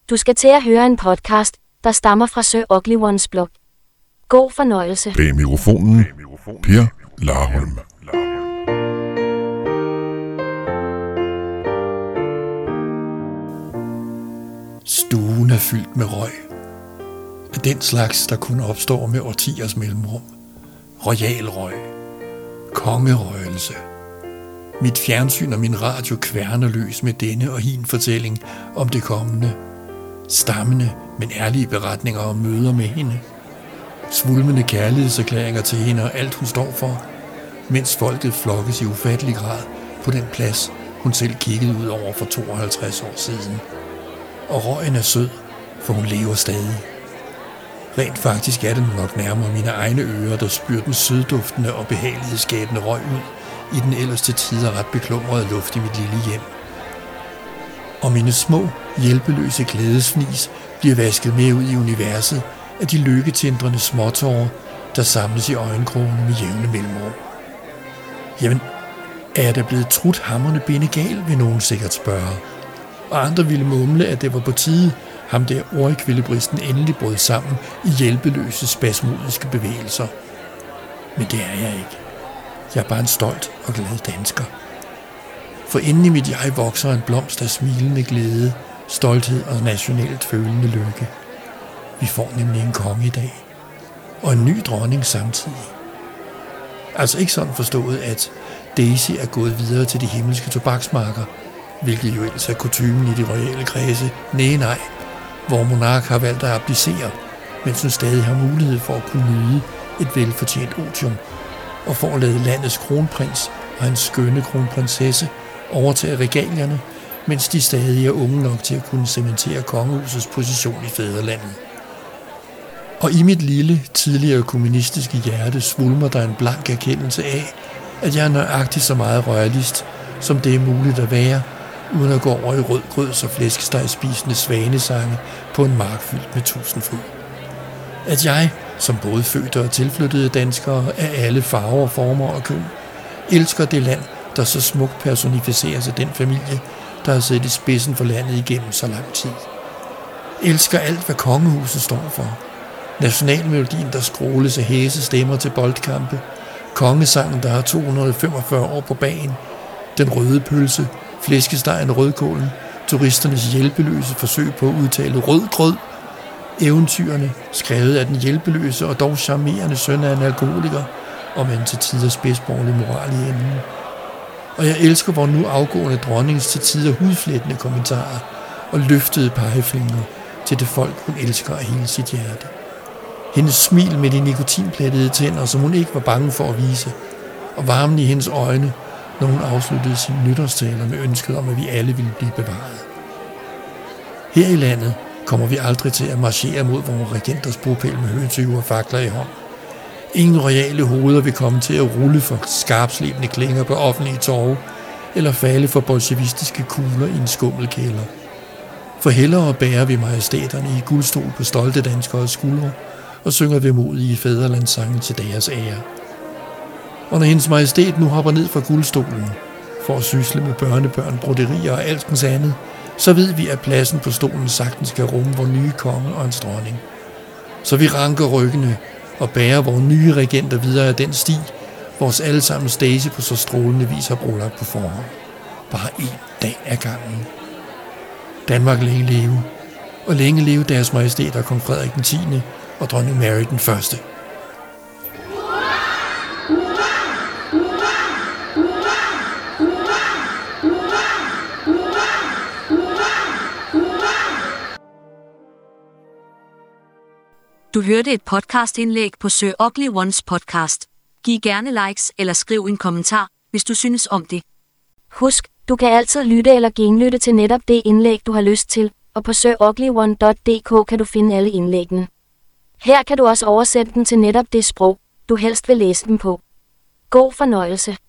Du skal til at høre en podcast, der stammer fra Sir Ugly Ones blog. God fornøjelse. Bag mikrofonen, Per Larholm. Stuen er fyldt med røg. Af den slags, der kun opstår med årtiers mellemrum. Royal røg. Kongerøgelse. Mit fjernsyn og min radio kværner løs med denne og hin fortælling om det kommende. Stammende, men ærlige beretninger om møder med hende. Svulmende kærlighedserklæringer til hende og alt hun står for, mens folket flokkes i ufattelig grad på den plads, hun selv kiggede ud over for 52 år siden. Og røgen er sød, for hun lever stadig. Rent faktisk er det nok nærmere mine egne ører, der spyrer den sødduftende og behagelighedsskabende røg ud i den ellers til tider ret beklumrede luft i mit lille hjem. Og mine små, hjælpeløse glædesfnis bliver vasket med ud i universet af de lykketindrende småtårer, der samles i øjenkrogen med jævne mellemrum. Jamen, er jeg da blevet trudt hamrende bindegal, vil nogen sikkert spørge. Og andre ville mumle, at det var på tide, ham der ordekvillebristen endelig brød sammen i hjælpeløse, spasmodiske bevægelser. Men det er jeg ikke. Jeg er bare en stolt og glad dansker. For inden i mit jeg vokser en blomst af smilende glæde, stolthed og nationalt følende lykke. Vi får nemlig en konge i dag. Og en ny dronning samtidig. Altså ikke sådan forstået, at Daisy er gået videre til de himmelske tobaksmarker, hvilket jo ellers er kutymen i de royale kredse. Nej, hvor monark har valgt at abdicere, mens hun stadig har mulighed for at kunne nyde et velfortjent otium, og for at lade landets kronprins og hans skønne kronprinsesse overtage regalierne, mens de stadig er unge nok til at kunne cementere kongehusets position i fædrelandet. Og i mit lille, tidligere kommunistiske hjerte svulmer der en blank erkendelse af, at jeg er nøjagtigt så meget royalist, som det er muligt at være, uden at gå over i rødgrøds og flæskestegspisende svanesange på en mark fyldt med tusindfryd. At jeg, som både fødte og tilflyttede danskere af alle farver, former og køn, elsker det land, der så smukt personificeres af den familie, der har siddet i spidsen for landet igennem så lang tid. Elsker alt, hvad kongehuset står for. Nationalmelodien, der skråles af hæse stemmer til boldkampe. Kongesangen, der har 245 år på bagen. Den røde pølse, flæskestegen og rødkålen. Turisternes hjælpeløse forsøg på at udtale rødgrød. Eventyrene, skrevet af den hjælpeløse og dog charmerende søn af en alkoholiker, og med en til tider spidsborgerlig moral i enden. Og jeg elsker vor nu afgående dronningens til tider hudflættende kommentarer og løftede pegefingre til det folk, hun elsker af hele sit hjerte. Hendes smil med de nikotinplettede tænder, som hun ikke var bange for at vise, og varmen i hendes øjne, når hun afsluttede sine nytårstaler med ønsket om, at vi alle ville blive bevaret. Her i landet kommer vi aldrig til at marchere mod vores regenters bopæl med høtyve og fakler i hånd. Ingen royale hoveder vil komme til at rulle for skarpslebende klinger på offentlige torve, eller falde for bolsjevistiske kugler i en skummelkælder. For hellere bærer vi majestæterne i guldstol på stolte danskeres skuldre, og synger vemodige fædrelandssange til deres ære. Og når hendes majestæt nu hopper ned fra guldstolen, for at sysle med børnebørn, broderier og alskens andet, så ved vi, at pladsen på stolen sagtens skal rumme vor nye konge og hans dronning. Så vi ranker ryggene og bærer vores nye regenter videre af den sti, vores allesammens Daisy på så strålende vis har brolagt på forhånd. Bare en dag ad gangen. Danmark længe leve, og længe leve deres majestæter kong Frederik den 10. og dronning Mary den 1. Du hørte et podcastindlæg på Sir Ugly Ones podcast. Giv gerne likes eller skriv en kommentar, hvis du synes om det. Husk, du kan altid lytte eller genlytte til netop det indlæg, du har lyst til, og på siruglyone.dk kan du finde alle indlæggene. Her kan du også oversætte dem til netop det sprog, du helst vil læse dem på. God fornøjelse.